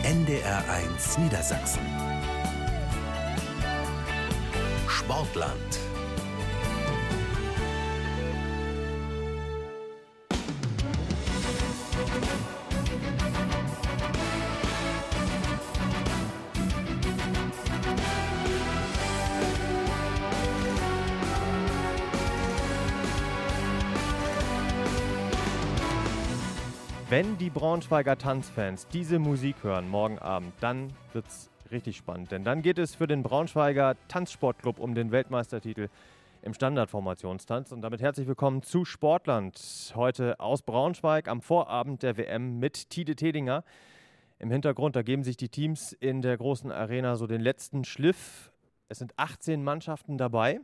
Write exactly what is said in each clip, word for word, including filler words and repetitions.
N D R eins Niedersachsen. Sportland. Wenn die Braunschweiger Tanzfans diese Musik hören morgen Abend, dann wird's richtig spannend. Denn dann geht es für den Braunschweiger Tanzsportclub um den Weltmeistertitel im Standardformationstanz. Und damit herzlich willkommen zu Sportland. Heute aus Braunschweig am Vorabend der W M mit Tide Tedinger. Im Hintergrund, da geben sich die Teams in der großen Arena so den letzten Schliff. Es sind achtzehn Mannschaften dabei.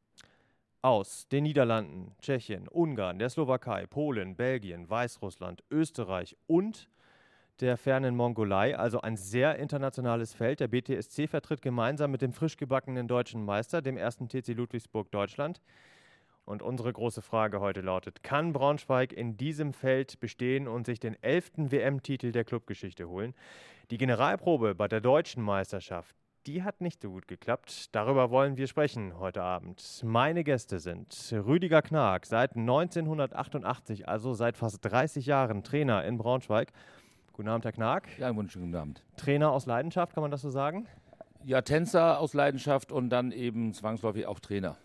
Aus den Niederlanden, Tschechien, Ungarn, der Slowakei, Polen, Belgien, Weißrussland, Österreich und der fernen Mongolei. Also ein sehr internationales Feld. Der B T S C vertritt gemeinsam mit dem frisch gebackenen deutschen Meister, dem ersten T C Ludwigsburg Deutschland. Und unsere große Frage heute lautet: Kann Braunschweig in diesem Feld bestehen und sich den elften W M-Titel der Clubgeschichte holen? Die Generalprobe bei der deutschen Meisterschaft, die hat nicht so gut geklappt. Darüber wollen wir sprechen heute Abend. Meine Gäste sind Rüdiger Knaack, seit neunzehnhundertachtundachtzig, also seit fast dreißig Jahren Trainer in Braunschweig. Guten Abend, Herr Knaack. Ja, einen wunderschönen guten Abend. Trainer aus Leidenschaft, kann man das so sagen? Ja, Tänzer aus Leidenschaft und dann eben zwangsläufig auch Trainer.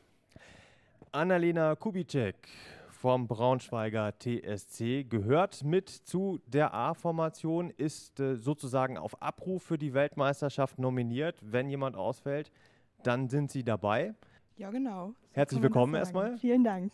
Annalena Kubitschek vom Braunschweiger T S C gehört mit zu der A-Formation, ist äh, sozusagen auf Abruf für die Weltmeisterschaft nominiert. Wenn jemand ausfällt, dann sind Sie dabei. Ja, genau. So Herzlich willkommen erstmal. Vielen Dank.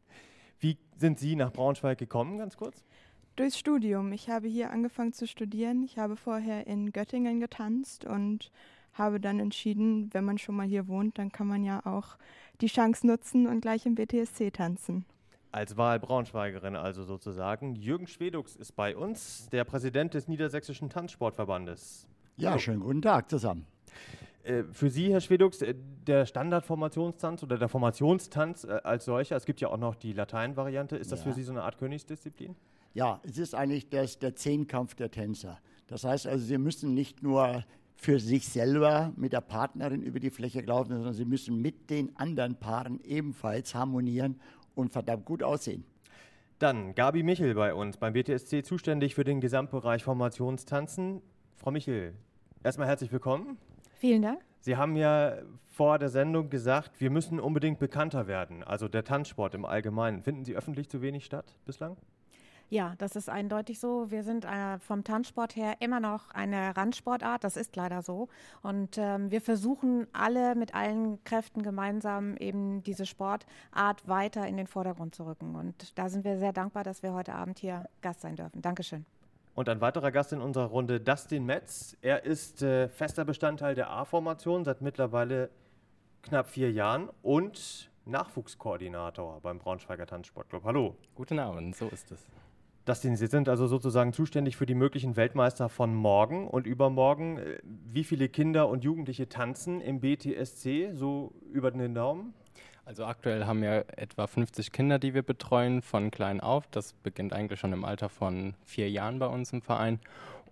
Wie sind Sie nach Braunschweig gekommen, ganz kurz? Durchs Studium. Ich habe hier angefangen zu studieren. Ich habe vorher in Göttingen getanzt und habe dann entschieden, wenn man schon mal hier wohnt, dann kann man ja auch die Chance nutzen und gleich im B T S C tanzen. Als Wahlbraunschweigerin also sozusagen. Jürgen Schwedux ist bei uns, der Präsident des Niedersächsischen Tanzsportverbandes. Ja, Hallo. Schönen guten Tag zusammen. Äh, für Sie, Herr Schwedux, äh, der Standardformationstanz oder der Formationstanz äh, als solcher, es gibt ja auch noch die Lateinvariante, ist das Ja. für Sie so eine Art Königsdisziplin? Ja, es ist eigentlich das, der Zehnkampf der Tänzer. Das heißt also, Sie müssen nicht nur für sich selber mit der Partnerin über die Fläche laufen, sondern Sie müssen mit den anderen Paaren ebenfalls harmonieren und verdammt gut aussehen. Dann Gabi Michel bei uns, beim B T S C zuständig für den Gesamtbereich Formationstanzen. Frau Michel, erstmal herzlich willkommen. Vielen Dank. Sie haben ja vor der Sendung gesagt, wir müssen unbedingt bekannter werden, also der Tanzsport im Allgemeinen. Finden Sie öffentlich zu wenig statt bislang? Ja, das ist eindeutig so. Wir sind äh, vom Tanzsport her immer noch eine Randsportart, das ist leider so. Und ähm, wir versuchen alle mit allen Kräften gemeinsam eben diese Sportart weiter in den Vordergrund zu rücken. Und da sind wir sehr dankbar, dass wir heute Abend hier Gast sein dürfen. Dankeschön. Und ein weiterer Gast in unserer Runde, Dustin Metz. Er ist äh, fester Bestandteil der A-Formation seit mittlerweile knapp vier Jahren und Nachwuchskoordinator beim Braunschweiger Tanzsportclub. Hallo. Guten Abend, so ist es. Dustin, Sie sind also sozusagen zuständig für die möglichen Weltmeister von morgen und übermorgen. Wie viele Kinder und Jugendliche tanzen im B T S C, so über den Daumen? Also aktuell haben wir etwa fünfzig Kinder, die wir betreuen, von klein auf. Das beginnt eigentlich schon im Alter von vier Jahren bei uns im Verein.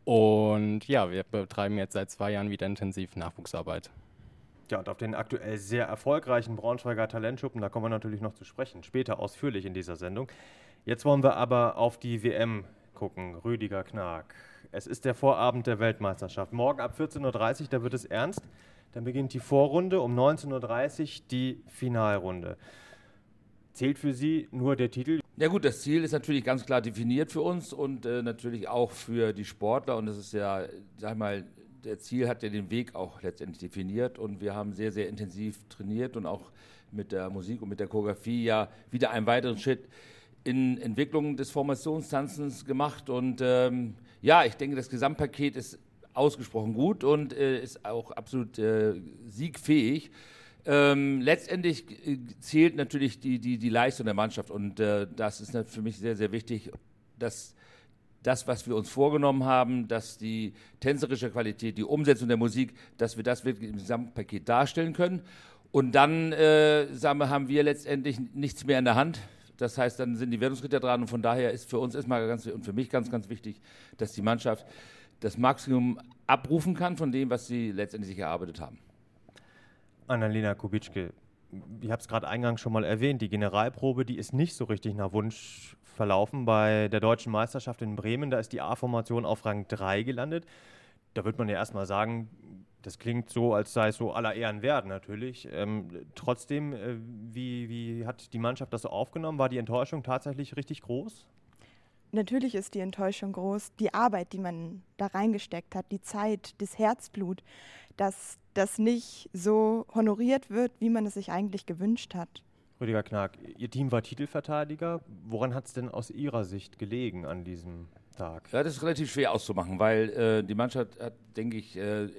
Und ja, wir betreiben jetzt seit zwei Jahren wieder intensiv Nachwuchsarbeit. Ja, und auf den aktuell sehr erfolgreichen Braunschweiger Talentschuppen, da kommen wir natürlich noch zu sprechen, später ausführlich in dieser Sendung. Jetzt wollen wir aber auf die W M gucken, Rüdiger Knaack. Es ist der Vorabend der Weltmeisterschaft. Morgen ab vierzehn Uhr dreißig, da wird es ernst. Dann beginnt die Vorrunde, um neunzehn Uhr dreißig die Finalrunde. Zählt für Sie nur der Titel? Ja gut, das Ziel ist natürlich ganz klar definiert für uns und äh, natürlich auch für die Sportler. Und das ist ja, sag ich mal, der Ziel hat ja den Weg auch letztendlich definiert. Und wir haben sehr, sehr intensiv trainiert und auch mit der Musik und mit der Choreografie ja wieder einen weiteren Schritt in Entwicklung des Formationstanzens gemacht. Und ähm, ja, ich denke, das Gesamtpaket ist ausgesprochen gut und äh, ist auch absolut äh, siegfähig. Ähm, letztendlich äh, zählt natürlich die, die, die Leistung der Mannschaft und äh, das ist für mich sehr, sehr wichtig, dass das, was wir uns vorgenommen haben, dass die tänzerische Qualität, die Umsetzung der Musik, dass wir das wirklich im Gesamtpaket darstellen können. Und dann äh, sagen wir, haben wir letztendlich nichts mehr in der Hand. Das heißt, dann sind die Wertungskriterien dran und von daher ist für uns erstmal ganz und für mich ganz, ganz wichtig, dass die Mannschaft das Maximum abrufen kann von dem, was sie letztendlich sich erarbeitet haben. Annalena Kubitschke, ich habe es gerade eingangs schon mal erwähnt, die Generalprobe, die ist nicht so richtig nach Wunsch verlaufen. Bei der Deutschen Meisterschaft in Bremen, da ist die A-Formation auf Rang drei gelandet. Da wird man ja erstmal sagen, das klingt so, als sei es so aller Ehren wert natürlich. Ähm, trotzdem, äh, wie, wie hat die Mannschaft das so aufgenommen? War die Enttäuschung tatsächlich richtig groß? Natürlich ist die Enttäuschung groß. Die Arbeit, die man da reingesteckt hat, die Zeit, das Herzblut, dass das nicht so honoriert wird, wie man es sich eigentlich gewünscht hat. Rüdiger Knaak, Ihr Team war Titelverteidiger. Woran hat es denn aus Ihrer Sicht gelegen an diesem Tag? Ja, das ist relativ schwer auszumachen, weil äh, die Mannschaft hat, denke ich, äh,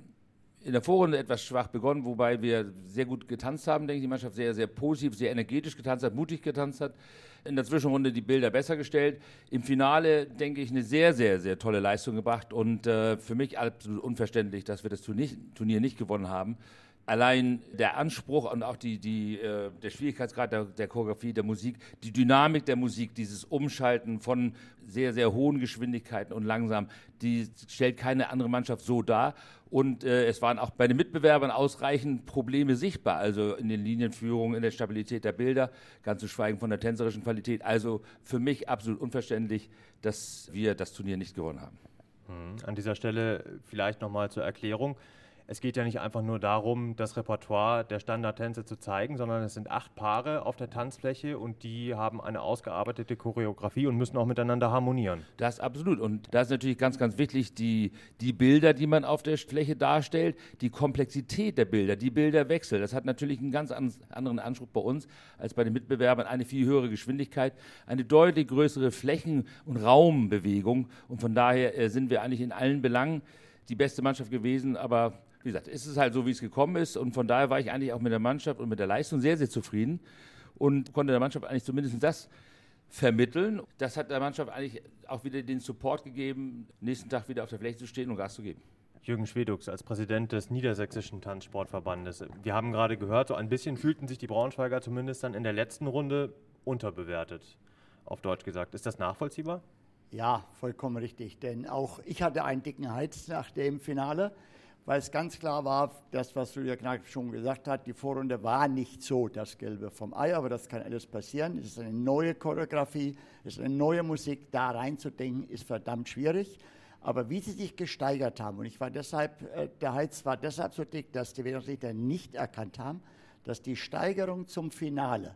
in der Vorrunde etwas schwach begonnen, wobei wir sehr gut getanzt haben, denke ich, die Mannschaft sehr, sehr positiv, sehr energetisch getanzt hat, mutig getanzt hat. In der Zwischenrunde die Bilder besser gestellt. Im Finale, denke ich, eine sehr, sehr, sehr tolle Leistung gebracht und äh, für mich absolut unverständlich, dass wir das Turnier nicht gewonnen haben. Allein der Anspruch und auch die, die, äh, der Schwierigkeitsgrad der, der Choreografie, der Musik, die Dynamik der Musik, dieses Umschalten von sehr, sehr hohen Geschwindigkeiten und langsam, die stellt keine andere Mannschaft so dar. Und äh, es waren auch bei den Mitbewerbern ausreichend Probleme sichtbar, also in den Linienführungen, in der Stabilität der Bilder, ganz zu schweigen von der tänzerischen Qualität. Also für mich absolut unverständlich, dass wir das Turnier nicht gewonnen haben. Hm. An dieser Stelle vielleicht nochmal zur Erklärung. Es geht ja nicht einfach nur darum, das Repertoire der Standardtänze zu zeigen, sondern es sind acht Paare auf der Tanzfläche und die haben eine ausgearbeitete Choreografie und müssen auch miteinander harmonieren. Das absolut. Und da ist natürlich ganz, ganz wichtig, die, die Bilder, die man auf der Fläche darstellt, die Komplexität der Bilder, die Bilderwechsel. Das hat natürlich einen ganz anderen Anspruch bei uns als bei den Mitbewerbern. Eine viel höhere Geschwindigkeit, eine deutlich größere Flächen- und Raumbewegung. Und von daher äh, sind wir eigentlich in allen Belangen die beste Mannschaft gewesen, aber wie gesagt, es ist halt so, wie es gekommen ist und von daher war ich eigentlich auch mit der Mannschaft und mit der Leistung sehr, sehr zufrieden und konnte der Mannschaft eigentlich zumindest das vermitteln. Das hat der Mannschaft eigentlich auch wieder den Support gegeben, nächsten Tag wieder auf der Fläche zu stehen und Gas zu geben. Jürgen Schwedux als Präsident des Niedersächsischen Tanzsportverbandes. Wir haben gerade gehört, so ein bisschen fühlten sich die Braunschweiger zumindest dann in der letzten Runde unterbewertet, auf Deutsch gesagt. Ist das nachvollziehbar? Ja, vollkommen richtig, denn auch ich hatte einen dicken Hals nach dem Finale, weil es ganz klar war, das, was Julia Knack schon gesagt hat, die Vorrunde war nicht so das Gelbe vom Ei, aber das kann alles passieren. Es ist eine neue Choreografie, es ist eine neue Musik, da reinzudenken, ist verdammt schwierig. Aber wie sie sich gesteigert haben, und ich war deshalb, äh, der Hals war deshalb so dick, dass die Wertungsrichter nicht erkannt haben, dass die Steigerung zum Finale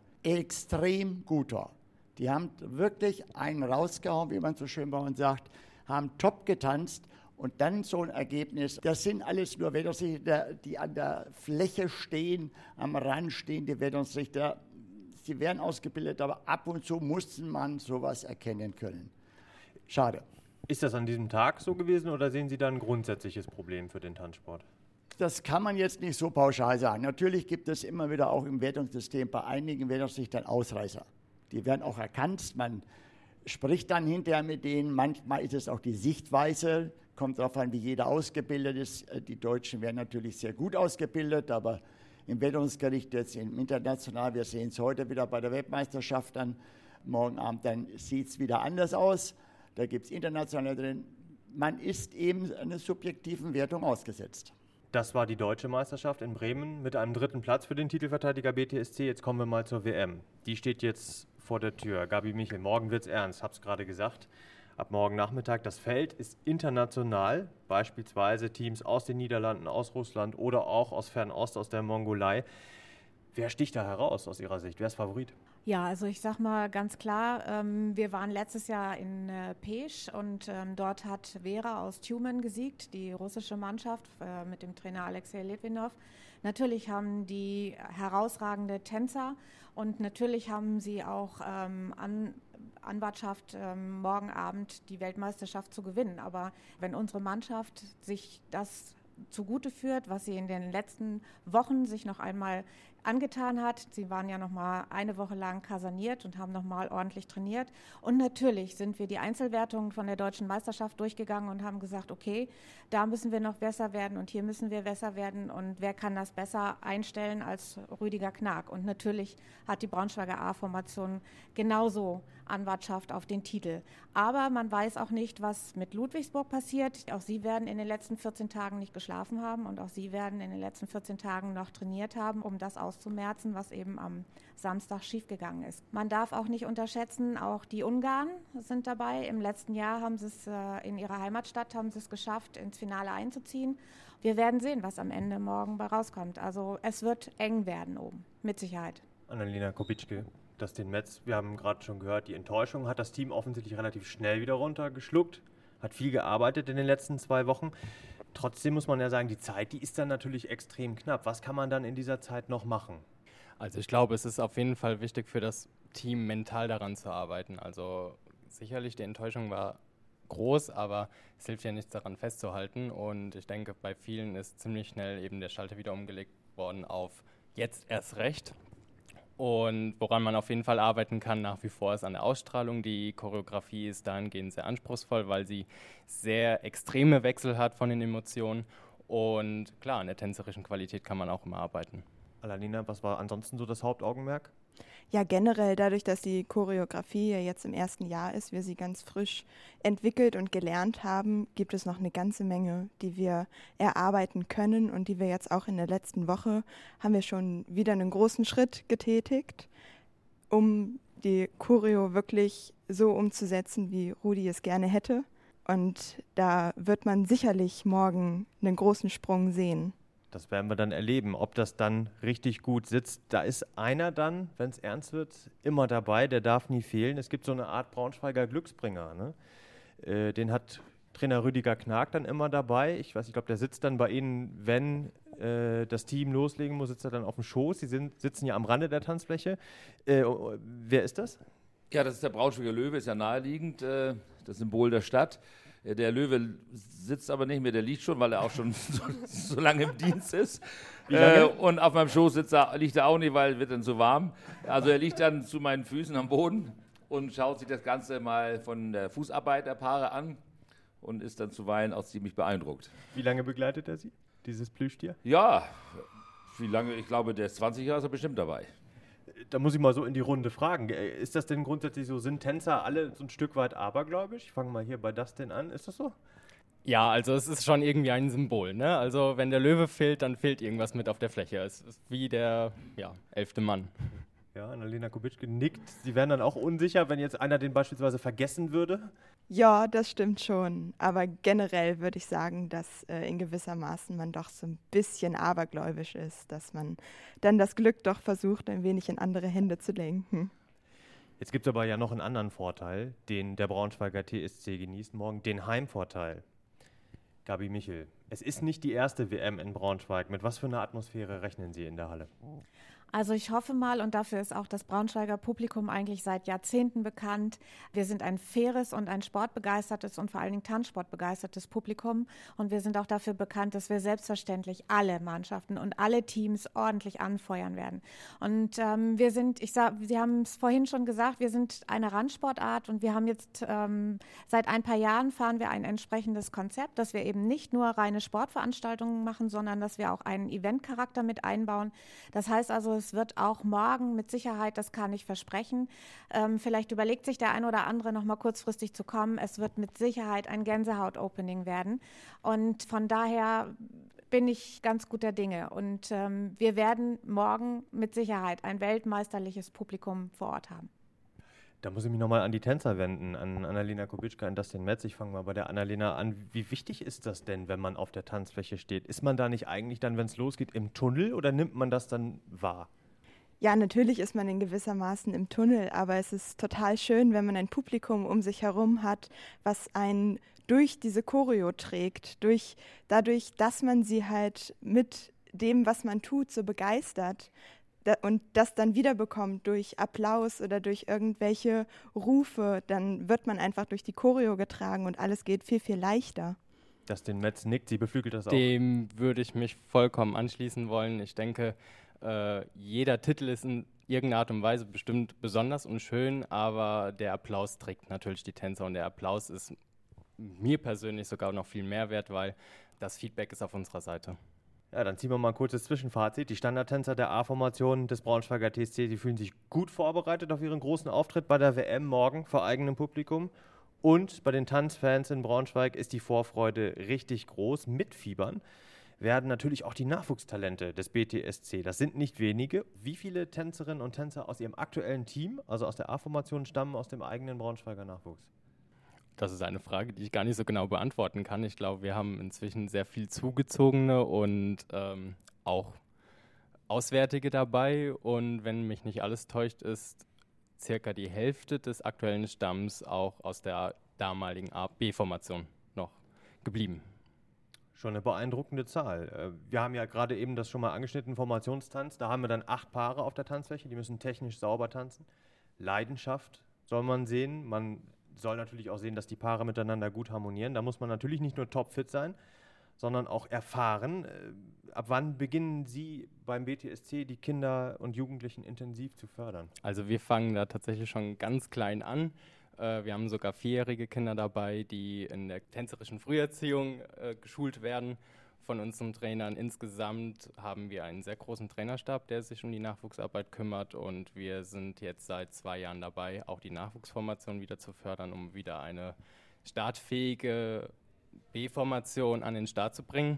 extrem gut war. Die haben wirklich einen rausgehauen, wie man so schön bei uns sagt, haben top getanzt. Und dann so ein Ergebnis, das sind alles nur Wertungsrichter, die an der Fläche stehen, am Rand stehen, die Wertungsrichter. Sie werden ausgebildet, aber ab und zu musste man sowas erkennen können. Schade. Ist das an diesem Tag so gewesen oder sehen Sie da ein grundsätzliches Problem für den Tanzsport? Das kann man jetzt nicht so pauschal sagen. Natürlich gibt es immer wieder auch im Wertungssystem bei einigen Wertungsrichtern Ausreißer. Die werden auch erkannt, man spricht dann hinterher mit denen. Manchmal ist es auch die Sichtweise, kommt darauf an, wie jeder ausgebildet ist. Die Deutschen werden natürlich sehr gut ausgebildet, aber im Wertungsgericht, jetzt im International, wir sehen es heute wieder bei der Weltmeisterschaft dann, morgen Abend, dann sieht es wieder anders aus. Da gibt es international drin. Man ist eben einer subjektiven Wertung ausgesetzt. Das war die Deutsche Meisterschaft in Bremen mit einem dritten Platz für den Titelverteidiger B T S C. Jetzt kommen wir mal zur W M. Die steht jetzt vor der Tür. Gabi Michel, morgen wird's ernst, hab's gerade gesagt. Ab morgen Nachmittag. Das Feld ist international, beispielsweise Teams aus den Niederlanden, aus Russland oder auch aus Fernost, aus der Mongolei. Wer sticht da heraus aus Ihrer Sicht? Wer ist Favorit? Ja, also ich sag mal ganz klar, ähm, wir waren letztes Jahr in äh, Pécs und ähm, dort hat Vera aus Tjumen gesiegt, die russische Mannschaft äh, mit dem Trainer Alexei Litvinov. Natürlich haben die herausragende Tänzer und natürlich haben sie auch ähm, an Anwartschaft, ähm, morgen Abend die Weltmeisterschaft zu gewinnen. Aber wenn unsere Mannschaft sich das zugute führt, was sie in den letzten Wochen sich noch einmal angetan hat. Sie waren ja noch mal eine Woche lang kaserniert und haben noch mal ordentlich trainiert. Und natürlich sind wir die Einzelwertungen von der deutschen Meisterschaft durchgegangen und haben gesagt, okay, da müssen wir noch besser werden und hier müssen wir besser werden. Und wer kann das besser einstellen als Rüdiger Knag? Und natürlich hat die Braunschweiger A-Formation genauso Anwartschaft auf den Titel. Aber man weiß auch nicht, was mit Ludwigsburg passiert. Auch sie werden in den letzten vierzehn Tagen nicht geschlafen haben und auch sie werden in den letzten vierzehn Tagen noch trainiert haben, um das auszumerzen, was eben am Samstag schiefgegangen ist. Man darf auch nicht unterschätzen, auch die Ungarn sind dabei. Im letzten Jahr haben sie es äh, in ihrer Heimatstadt haben sie es geschafft, ins Finale einzuziehen. Wir werden sehen, was am Ende morgen bei rauskommt. Also es wird eng werden oben, mit Sicherheit. Annalena Kubitschke, Dustin Metz, wir haben gerade schon gehört, die Enttäuschung hat das Team offensichtlich relativ schnell wieder runtergeschluckt, hat viel gearbeitet in den letzten zwei Wochen. Trotzdem muss man ja sagen, die Zeit, die ist dann natürlich extrem knapp. Was kann man dann in dieser Zeit noch machen? Also ich glaube, es ist auf jeden Fall wichtig für das Team, mental daran zu arbeiten. Also sicherlich, die Enttäuschung war groß, aber es hilft ja nichts daran festzuhalten. Und ich denke, bei vielen ist ziemlich schnell eben der Schalter wieder umgelegt worden auf jetzt erst recht. Und woran man auf jeden Fall arbeiten kann nach wie vor ist an der Ausstrahlung. Die Choreografie ist dahingehend sehr anspruchsvoll, weil sie sehr extreme Wechsel hat von den Emotionen. Und klar, an der tänzerischen Qualität kann man auch immer arbeiten. Annalena, was war ansonsten so das Hauptaugenmerk? Ja, generell dadurch, dass die Choreografie ja jetzt im ersten Jahr ist, wir sie ganz frisch entwickelt und gelernt haben, gibt es noch eine ganze Menge, die wir erarbeiten können und die wir jetzt auch in der letzten Woche haben wir schon wieder einen großen Schritt getätigt, um die Choreo wirklich so umzusetzen, wie Rudi es gerne hätte. Und da wird man sicherlich morgen einen großen Sprung sehen. Das werden wir dann erleben, ob das dann richtig gut sitzt. Da ist einer dann, wenn es ernst wird, immer dabei, der darf nie fehlen. Es gibt so eine Art Braunschweiger Glücksbringer, ne? Äh, den hat Trainer Rüdiger Knag dann immer dabei. Ich weiß, ich glaube, der sitzt dann bei Ihnen, wenn äh, das Team loslegen muss, sitzt er dann auf dem Schoß. Sie sind, sitzen ja am Rande der Tanzfläche. Äh, wer ist das? Ja, das ist der Braunschweiger Löwe, ist ja naheliegend, äh, das Symbol der Stadt. Der Löwe sitzt aber nicht mehr, der liegt schon, weil er auch schon so, so lange im Dienst ist. Äh, und auf meinem Schoß sitzt er, liegt er auch nicht, weil es wird dann zu warm. Also er liegt dann zu meinen Füßen am Boden und schaut sich das Ganze mal von der Fußarbeit der Paare an und ist dann zuweilen auch ziemlich beeindruckt. Wie lange begleitet er Sie, dieses Plüschtier? Ja, wie lange? Ich glaube, der ist zwanzig Jahre ist er bestimmt dabei. Da muss ich mal so in die Runde fragen. Ist das denn grundsätzlich so, sind Tänzer alle so ein Stück weit abergläubisch? Ich fange mal hier bei Dustin an. Ist das so? Ja, also es ist schon irgendwie ein Symbol, ne? Also wenn der Löwe fehlt, dann fehlt irgendwas mit auf der Fläche. Es ist wie der ja, elfte Mann. Ja, Annalena Kubitschke nickt. Sie wären dann auch unsicher, wenn jetzt einer den beispielsweise vergessen würde? Ja, das stimmt schon. Aber generell würde ich sagen, dass äh, in gewissermaßen man doch so ein bisschen abergläubisch ist, dass man dann das Glück doch versucht, ein wenig in andere Hände zu lenken. Jetzt gibt es aber ja noch einen anderen Vorteil, den der Braunschweiger T S C genießt morgen, den Heimvorteil. Gabi Michel, es ist nicht die erste W M in Braunschweig. Mit was für einer Atmosphäre rechnen Sie in der Halle? Also ich hoffe mal, und dafür ist auch das Braunschweiger Publikum eigentlich seit Jahrzehnten bekannt, wir sind ein faires und ein sportbegeistertes und vor allen Dingen tanzsportbegeistertes Publikum und wir sind auch dafür bekannt, dass wir selbstverständlich alle Mannschaften und alle Teams ordentlich anfeuern werden. Und ähm, wir sind, ich sag, Sie haben es vorhin schon gesagt, wir sind eine Randsportart und wir haben jetzt ähm, seit ein paar Jahren fahren wir ein entsprechendes Konzept, dass wir eben nicht nur reine Sportveranstaltungen machen, sondern dass wir auch einen Eventcharakter mit einbauen. Das heißt also, es wird auch morgen mit Sicherheit, das kann ich versprechen, ähm, vielleicht überlegt sich der ein oder andere noch mal kurzfristig zu kommen. Es wird mit Sicherheit ein Gänsehaut-Opening werden und von daher bin ich ganz guter Dinge und ähm, wir werden morgen mit Sicherheit ein weltmeisterliches Publikum vor Ort haben. Da muss ich mich nochmal an die Tänzer wenden, an Annalena Kubitschke, an Dustin Metz. Ich fange mal bei der Annalena an. Wie wichtig ist das denn, wenn man auf der Tanzfläche steht? Ist man da nicht eigentlich dann, wenn es losgeht, im Tunnel oder nimmt man das dann wahr? Ja, natürlich ist man in gewissermaßen im Tunnel, aber es ist total schön, wenn man ein Publikum um sich herum hat, was einen durch diese Choreo trägt, durch, dadurch, dass man sie halt mit dem, was man tut, so begeistert. Und das dann wiederbekommt durch Applaus oder durch irgendwelche Rufe, dann wird man einfach durch die Choreo getragen und alles geht viel, viel leichter. Dustin Metz nickt, sie beflügelt das auch. Dem würde ich mich vollkommen anschließen wollen. Ich denke, Äh, jeder Titel ist in irgendeiner Art und Weise bestimmt besonders und schön, aber der Applaus trägt natürlich die Tänzer und der Applaus ist mir persönlich sogar noch viel mehr wert, weil das Feedback ist auf unserer Seite. Ja, dann ziehen wir mal ein kurzes Zwischenfazit. Die Standardtänzer der A-Formation des Braunschweiger T S C, die fühlen sich gut vorbereitet auf ihren großen Auftritt bei der W M morgen vor eigenem Publikum. Und bei den Tanzfans in Braunschweig ist die Vorfreude richtig groß. Mitfiebern werden natürlich auch die Nachwuchstalente des B T S C. Das sind nicht wenige. Wie viele Tänzerinnen und Tänzer aus ihrem aktuellen Team, also aus der A-Formation, stammen aus dem eigenen Braunschweiger Nachwuchs? Das ist eine Frage, die ich gar nicht so genau beantworten kann. Ich glaube, wir haben inzwischen sehr viel Zugezogene und ähm, auch Auswärtige dabei. Und wenn mich nicht alles täuscht, ist circa die Hälfte des aktuellen Stamms auch aus der damaligen A B-Formation noch geblieben. Schon eine beeindruckende Zahl. Wir haben ja gerade eben das schon mal angeschnitten, Formationstanz. Da haben wir dann acht Paare auf der Tanzfläche, die müssen technisch sauber tanzen. Leidenschaft soll man sehen. Man soll natürlich auch sehen, dass die Paare miteinander gut harmonieren. Da muss man natürlich nicht nur topfit sein, sondern auch erfahren. Ab wann beginnen Sie beim B T S C, die Kinder und Jugendlichen intensiv zu fördern? Also wir fangen da tatsächlich schon ganz klein an. Wir haben sogar vierjährige Kinder dabei, die in der tänzerischen Früherziehung äh, geschult werden von unseren Trainern. Insgesamt haben wir einen sehr großen Trainerstab, der sich um die Nachwuchsarbeit kümmert, und wir sind jetzt seit zwei Jahren dabei, auch die Nachwuchsformation wieder zu fördern, um wieder eine startfähige B-Formation an den Start zu bringen,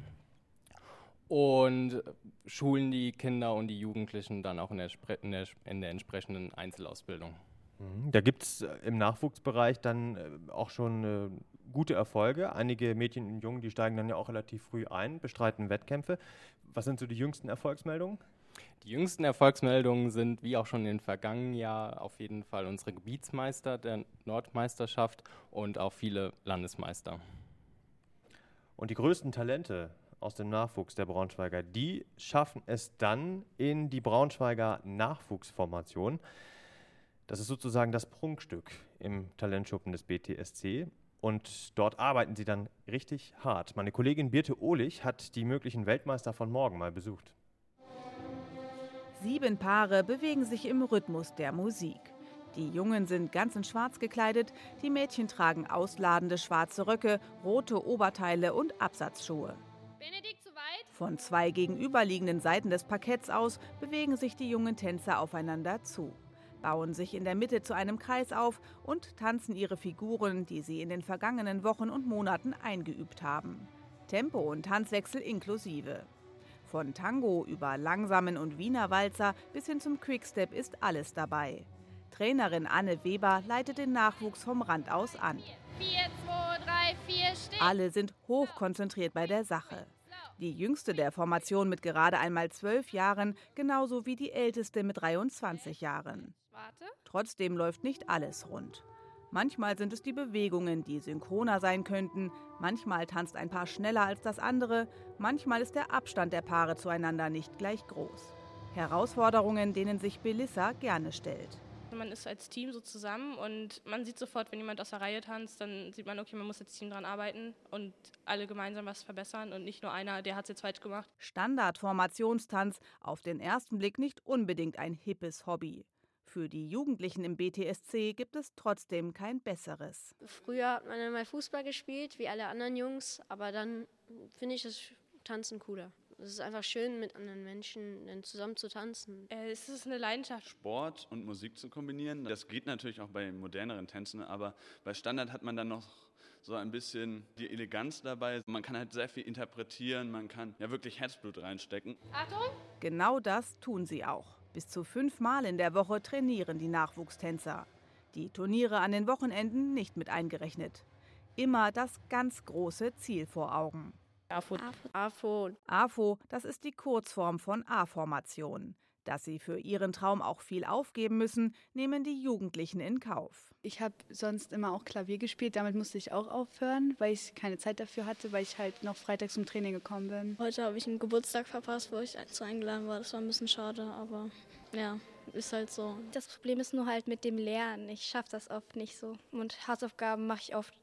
und schulen die Kinder und die Jugendlichen dann auch in der, in der, in der entsprechenden Einzelausbildung. Da gibt es im Nachwuchsbereich dann auch schon äh, gute Erfolge. Einige Mädchen und Jungen, die steigen dann ja auch relativ früh ein, bestreiten Wettkämpfe. Was sind so die jüngsten Erfolgsmeldungen? Die jüngsten Erfolgsmeldungen sind, wie auch schon in den vergangenen Jahren, auf jeden Fall unsere Gebietsmeister der Nordmeisterschaft und auch viele Landesmeister. Und die größten Talente aus dem Nachwuchs der Braunschweiger, die schaffen es dann in die Braunschweiger Nachwuchsformation. Das ist sozusagen das Prunkstück im Talentschuppen des B T S C. Und dort arbeiten sie dann richtig hart. Meine Kollegin Birte Ohlich hat die möglichen Weltmeister von morgen mal besucht. Sieben Paare bewegen sich im Rhythmus der Musik. Die Jungen sind ganz in Schwarz gekleidet, die Mädchen tragen ausladende schwarze Röcke, rote Oberteile und Absatzschuhe. Benedikt, zu weit? Von zwei gegenüberliegenden Seiten des Parketts aus bewegen sich die jungen Tänzer aufeinander zu, bauen sich in der Mitte zu einem Kreis auf und tanzen ihre Figuren, die sie in den vergangenen Wochen und Monaten eingeübt haben. Tempo und Tanzwechsel inklusive. Von Tango über langsamen und Wiener Walzer bis hin zum Quickstep ist alles dabei. Trainerin Anne Weber leitet den Nachwuchs vom Rand aus an. vier, zwei, drei, vier, stehen. Alle sind hochkonzentriert bei der Sache. Die jüngste der Formation mit gerade einmal zwölf Jahren, genauso wie die älteste mit dreiundzwanzig Jahren. Trotzdem läuft nicht alles rund. Manchmal sind es die Bewegungen, die synchroner sein könnten, manchmal tanzt ein Paar schneller als das andere, manchmal ist der Abstand der Paare zueinander nicht gleich groß. Herausforderungen, denen sich Belissa gerne stellt. Man ist als Team so zusammen und man sieht sofort, wenn jemand aus der Reihe tanzt, dann sieht man, okay, man muss als Team dran arbeiten und alle gemeinsam was verbessern und nicht nur einer, der hat es jetzt falsch gemacht. Standard-Formationstanz, auf den ersten Blick nicht unbedingt ein hippes Hobby. Für die Jugendlichen im B T S C gibt es trotzdem kein besseres. Früher hat man einmal Fußball gespielt, wie alle anderen Jungs, aber dann finde ich das Tanzen cooler. Es ist einfach schön, mit anderen Menschen zusammen zu tanzen. Äh, es ist eine Leidenschaft. Sport und Musik zu kombinieren, das geht natürlich auch bei moderneren Tänzen, aber bei Standard hat man dann noch so ein bisschen die Eleganz dabei. Man kann halt sehr viel interpretieren, man kann ja wirklich Herzblut reinstecken. Achtung! Genau das tun sie auch. Bis zu fünfmal in der Woche trainieren die Nachwuchstänzer. Die Turniere an den Wochenenden nicht mit eingerechnet. Immer das ganz große Ziel vor Augen. AFO. AFO. AFO, das ist die Kurzform von A-Formation. Dass sie für ihren Traum auch viel aufgeben müssen, nehmen die Jugendlichen in Kauf. Ich habe sonst immer auch Klavier gespielt, damit musste ich auch aufhören, weil ich keine Zeit dafür hatte, weil ich halt noch freitags zum Training gekommen bin. Heute habe ich einen Geburtstag verpasst, wo ich zu eingeladen war. Das war ein bisschen schade, aber ja, ist halt so. Das Problem ist nur halt mit dem Lernen. Ich schaffe das oft nicht so. Und Hausaufgaben mache ich oft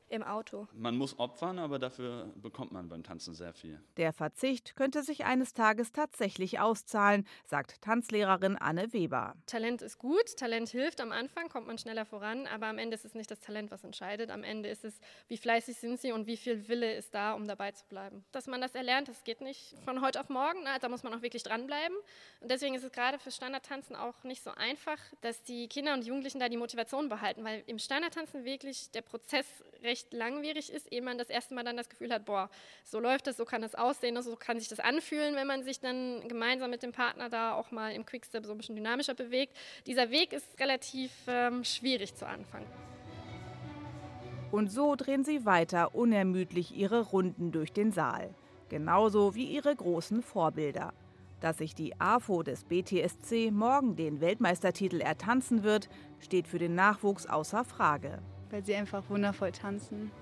Im Auto. Man muss opfern, aber dafür bekommt man beim Tanzen sehr viel. Der Verzicht könnte sich eines Tages tatsächlich auszahlen, sagt Tanzlehrerin Anne Weber. Talent ist gut, Talent hilft. Am Anfang kommt man schneller voran, aber am Ende ist es nicht das Talent, was entscheidet. Am Ende ist es, wie fleißig sind sie und wie viel Wille ist da, um dabei zu bleiben. Dass man das erlernt, das geht nicht von heute auf morgen, da muss man auch wirklich dranbleiben. Und deswegen ist es gerade für Standardtanzen auch nicht so einfach, dass die Kinder und Jugendlichen da die Motivation behalten, weil im Standardtanzen wirklich der Prozess recht langwierig ist, ehe man das erste Mal dann das Gefühl hat, boah, so läuft das, so kann es aussehen, so kann sich das anfühlen, wenn man sich dann gemeinsam mit dem Partner da auch mal im Quickstep so ein bisschen dynamischer bewegt. Dieser Weg ist relativ ähm, schwierig zu Anfang. Und so drehen sie weiter unermüdlich ihre Runden durch den Saal. Genauso wie ihre großen Vorbilder. Dass sich die A F O des B T S C morgen den Weltmeistertitel ertanzen wird, steht für den Nachwuchs außer Frage. Weil sie einfach wundervoll tanzen.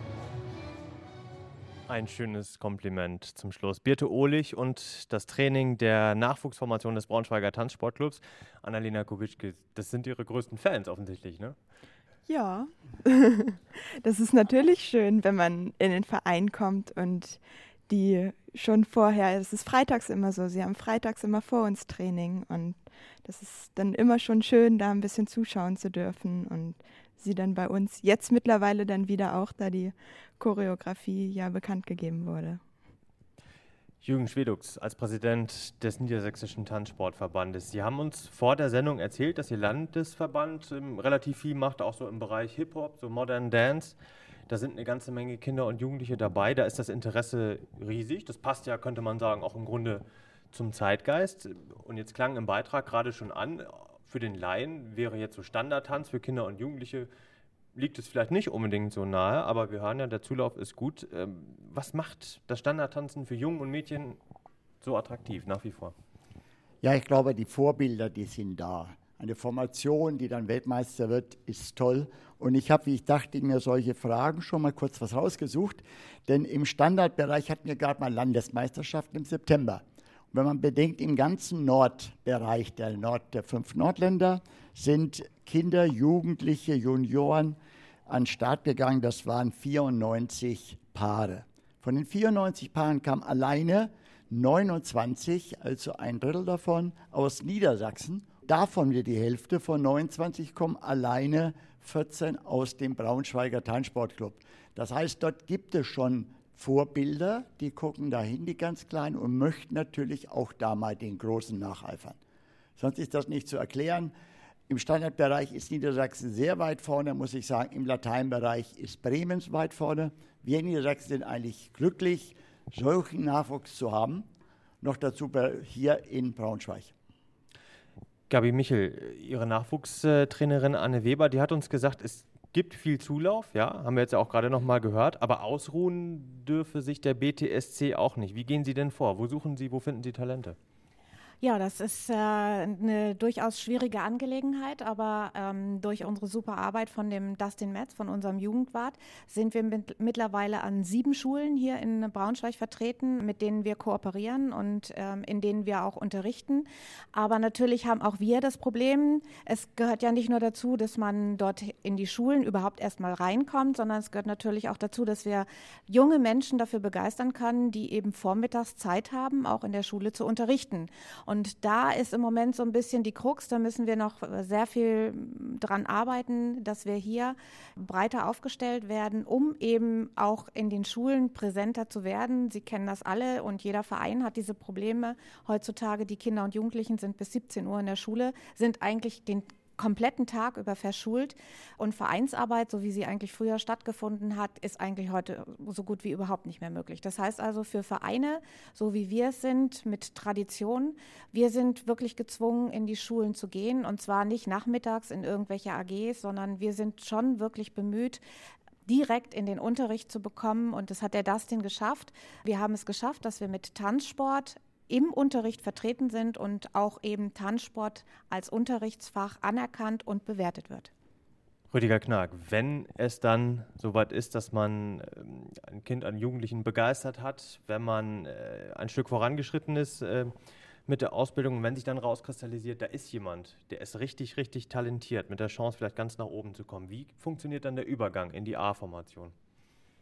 Ein schönes Kompliment zum Schluss. Birte Ohlich und das Training der Nachwuchsformation des Braunschweiger Tanzsportclubs. Annalena Kubitschke, das sind Ihre größten Fans offensichtlich, ne? Ja, das ist natürlich schön, wenn man in den Verein kommt und die schon vorher, es ist freitags immer so, sie haben freitags immer vor uns Training und das ist dann immer schon schön, da ein bisschen zuschauen zu dürfen und sie dann bei uns jetzt mittlerweile dann wieder auch, da die Choreografie ja bekannt gegeben wurde. Jürgen Schwedux, als Präsident des Niedersächsischen Tanzsportverbandes. Sie haben uns vor der Sendung erzählt, dass Ihr Landesverband ähm, relativ viel macht, auch so im Bereich Hip-Hop, so Modern Dance. Da sind eine ganze Menge Kinder und Jugendliche dabei. Da ist das Interesse riesig. Das passt ja, könnte man sagen, auch im Grunde zum Zeitgeist. Und jetzt klang im Beitrag gerade schon an, für den Laien wäre jetzt so Standardtanz für Kinder und Jugendliche, liegt es vielleicht nicht unbedingt so nahe, aber wir hören ja, der Zulauf ist gut. Was macht das Standardtanzen für Jungen und Mädchen so attraktiv nach wie vor? Ja, ich glaube, die Vorbilder, die sind da. Eine Formation, die dann Weltmeister wird, ist toll. Und ich habe, wie ich dachte, mir solche Fragen schon mal kurz was rausgesucht. Denn im Standardbereich hatten wir gerade mal Landesmeisterschaften im September. Und wenn man bedenkt, im ganzen Nordbereich, der, Nord, der fünf Nordländer, sind Kinder, Jugendliche, Junioren an den Start gegangen. Das waren vierundneunzig Paare. Von den vierundneunzig Paaren kamen alleine neunundzwanzig, also ein Drittel davon, aus Niedersachsen. Davon wieder die Hälfte von neunundzwanzig kommen alleine vierzehn aus dem Braunschweiger Tanzsportclub. Das heißt, dort gibt es schon Vorbilder, die gucken dahin, die ganz Kleinen, und möchten natürlich auch da mal den Großen nacheifern. Sonst ist das nicht zu erklären. Im Standardbereich ist Niedersachsen sehr weit vorne, muss ich sagen. Im Lateinbereich ist Bremen weit vorne. Wir in Niedersachsen sind eigentlich glücklich, solchen Nachwuchs zu haben. Noch dazu hier in Braunschweig. Gabi Michel, Ihre Nachwuchstrainerin Anne Weber, die hat uns gesagt, es gibt viel Zulauf, ja, haben wir jetzt ja auch gerade noch mal gehört, aber ausruhen dürfe sich der B T S C auch nicht. Wie gehen Sie denn vor? Wo suchen Sie, wo finden Sie Talente? Ja, das ist äh, eine durchaus schwierige Angelegenheit, aber ähm, durch unsere super Arbeit von dem Dustin Metz, von unserem Jugendwart, sind wir mit, mittlerweile an sieben Schulen hier in Braunschweig vertreten, mit denen wir kooperieren und ähm, in denen wir auch unterrichten. Aber natürlich haben auch wir das Problem, es gehört ja nicht nur dazu, dass man dort in die Schulen überhaupt erstmal reinkommt, sondern es gehört natürlich auch dazu, dass wir junge Menschen dafür begeistern können, die eben vormittags Zeit haben, auch in der Schule zu unterrichten. Und da ist im Moment so ein bisschen die Krux, da müssen wir noch sehr viel dran arbeiten, dass wir hier breiter aufgestellt werden, um eben auch in den Schulen präsenter zu werden. Sie kennen das alle und jeder Verein hat diese Probleme. Heutzutage, die Kinder und Jugendlichen sind bis siebzehn Uhr in der Schule, sind eigentlich den kompletten Tag über verschult und Vereinsarbeit, so wie sie eigentlich früher stattgefunden hat, ist eigentlich heute so gut wie überhaupt nicht mehr möglich. Das heißt also für Vereine, so wie wir es sind, mit Tradition, wir sind wirklich gezwungen, in die Schulen zu gehen und zwar nicht nachmittags in irgendwelche A Gs, sondern wir sind schon wirklich bemüht, direkt in den Unterricht zu bekommen und das hat der Dustin geschafft. Wir haben es geschafft, dass wir mit Tanzsport im Unterricht vertreten sind und auch eben Tanzsport als Unterrichtsfach anerkannt und bewertet wird. Rüdiger Knag, wenn es dann soweit ist, dass man ähm, ein Kind, einen Jugendlichen begeistert hat, wenn man äh, ein Stück vorangeschritten ist äh, mit der Ausbildung und wenn sich dann rauskristallisiert, da ist jemand, der ist richtig, richtig talentiert, mit der Chance vielleicht ganz nach oben zu kommen. Wie funktioniert dann der Übergang in die A-Formation?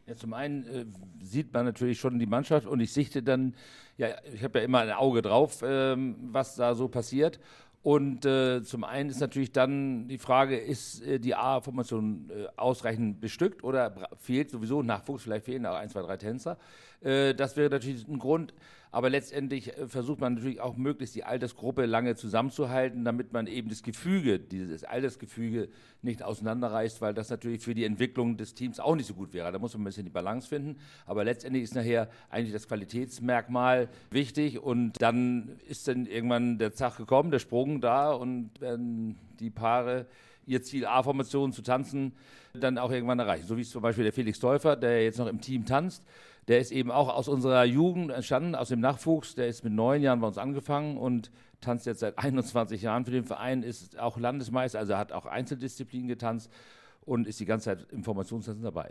Ja, zum einen äh, sieht man natürlich schon die Mannschaft und ich sichte dann, ja, ich habe ja immer ein Auge drauf, ähm, was da so passiert. Und äh, zum einen ist natürlich dann die Frage, ist äh, die A-Formation äh, ausreichend bestückt oder fehlt sowieso Nachwuchs, vielleicht fehlen auch ein, zwei, drei Tänzer. Äh, das wäre natürlich ein Grund, aber letztendlich äh, versucht man natürlich auch möglichst die Altersgruppe lange zusammenzuhalten, damit man eben das Gefüge, dieses Altersgefüge nicht auseinanderreißt, weil das natürlich für die Entwicklung des Teams auch nicht so gut wäre. Da muss man ein bisschen die Balance finden, aber letztendlich ist nachher eigentlich das Qualitätsmerkmal wichtig und dann ist dann irgendwann der Tag gekommen, der Sprung da und wenn die Paare ihr Ziel A-Formation zu tanzen, dann auch irgendwann erreichen. So wie es zum Beispiel der Felix Täufer, der jetzt noch im Team tanzt, der ist eben auch aus unserer Jugend entstanden, aus dem Nachwuchs, der ist mit neun Jahren bei uns angefangen und tanzt jetzt seit einundzwanzig Jahren für den Verein, ist auch Landesmeister, also hat auch Einzeldisziplinen getanzt und ist die ganze Zeit im Formationstanzen dabei.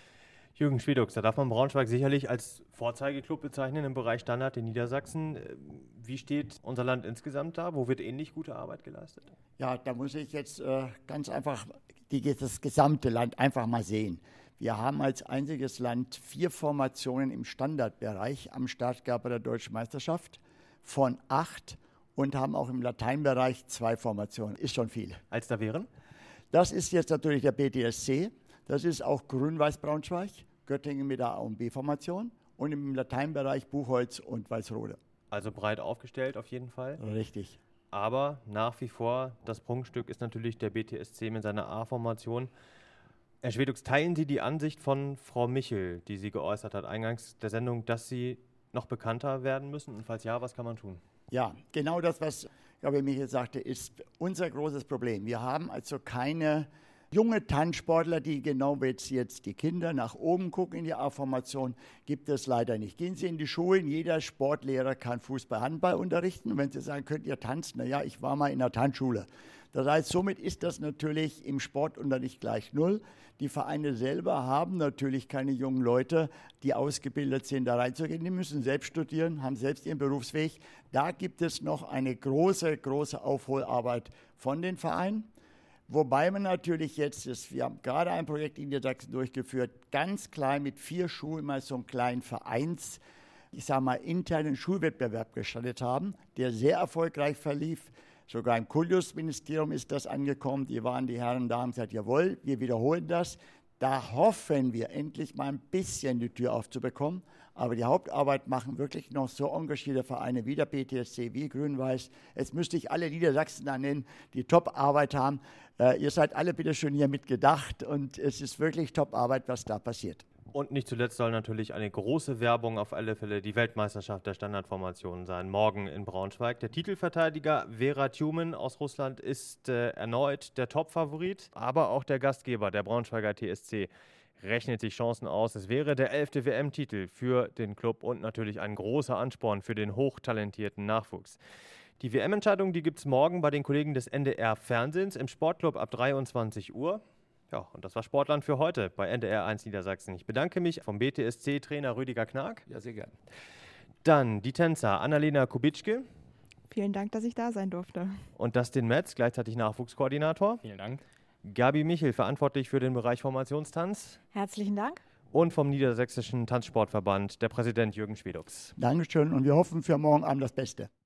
Jürgen Schwedux, da darf man Braunschweig sicherlich als Vorzeigeklub bezeichnen im Bereich Standard in Niedersachsen. Wie steht unser Land insgesamt da? Wo wird ähnlich gute Arbeit geleistet? Ja, da muss ich jetzt äh, ganz einfach die, das gesamte Land einfach mal sehen. Wir haben als einziges Land vier Formationen im Standardbereich am Start gehabt bei der Deutschen Meisterschaft von acht und haben auch im Lateinbereich zwei Formationen. Ist schon viel. Als da wären? Das ist jetzt natürlich der B T S C. Das ist auch Grün-Weiß-Braunschweig, Göttingen mit der A- und B-Formation und im Lateinbereich Buchholz und Walsrode. Also breit aufgestellt auf jeden Fall. Richtig. Aber nach wie vor, das Prunkstück ist natürlich der B T S C mit seiner A-Formation. Herr Schwedux, teilen Sie die Ansicht von Frau Michel, die sie geäußert hat, eingangs der Sendung, dass Sie noch bekannter werden müssen? Und falls ja, was kann man tun? Ja, genau das, was Gabi Michel sagte, ist unser großes Problem. Wir haben also keine junge Tanzsportler, die genau wie jetzt die Kinder nach oben gucken in die A-Formation, gibt es leider nicht. Gehen Sie in die Schulen, jeder Sportlehrer kann Fußball, Handball unterrichten. Und wenn Sie sagen, könnt ihr tanzen? Naja, ich war mal in der Tanzschule. Das heißt, somit ist das natürlich im Sportunterricht gleich null. Die Vereine selber haben natürlich keine jungen Leute, die ausgebildet sind, da reinzugehen. Die müssen selbst studieren, haben selbst ihren Berufsweg. Da gibt es noch eine große, große Aufholarbeit von den Vereinen. Wobei man natürlich jetzt, ist, wir haben gerade ein Projekt in Niedersachsen durchgeführt, ganz klein mit vier Schulen mal so einen kleinen Vereins, ich sage mal, internen Schulwettbewerb gestartet haben, der sehr erfolgreich verlief. Sogar im Kultusministerium ist das angekommen. Die waren die Herren da haben gesagt, jawohl, wir wiederholen das. Da hoffen wir endlich mal ein bisschen die Tür aufzubekommen. Aber die Hauptarbeit machen wirklich noch so engagierte Vereine wie der B T S C, wie Grün-Weiß. Jetzt müsste ich alle Niedersachsen da nennen, die Top-Arbeit haben. Äh, ihr seid alle bitte schön hier mitgedacht und es ist wirklich Top-Arbeit, was da passiert. Und nicht zuletzt soll natürlich eine große Werbung auf alle Fälle die Weltmeisterschaft der Standardformationen sein, morgen in Braunschweig. Der Titelverteidiger Vera Tjumen aus Russland ist äh, erneut der Top-Favorit, aber auch der Gastgeber, der Braunschweiger T S C, rechnet sich Chancen aus. Es wäre der elfte W M-Titel für den Club und natürlich ein großer Ansporn für den hochtalentierten Nachwuchs. Die W M-Entscheidung, die gibt es morgen bei den Kollegen des N D R-Fernsehens im Sportclub ab dreiundzwanzig Uhr. Ja, und das war Sportland für heute bei N D R eins Niedersachsen. Ich bedanke mich vom B T S C-Trainer Rüdiger Knag. Ja, sehr gern. Dann die Tänzer Annalena Kubitschke. Vielen Dank, dass ich da sein durfte. Und Dustin Metz, gleichzeitig Nachwuchskoordinator. Vielen Dank. Gabi Michel, verantwortlich für den Bereich Formationstanz. Herzlichen Dank. Und vom Niedersächsischen Tanzsportverband der Präsident Jürgen Schwedux. Dankeschön und wir hoffen für morgen Abend das Beste.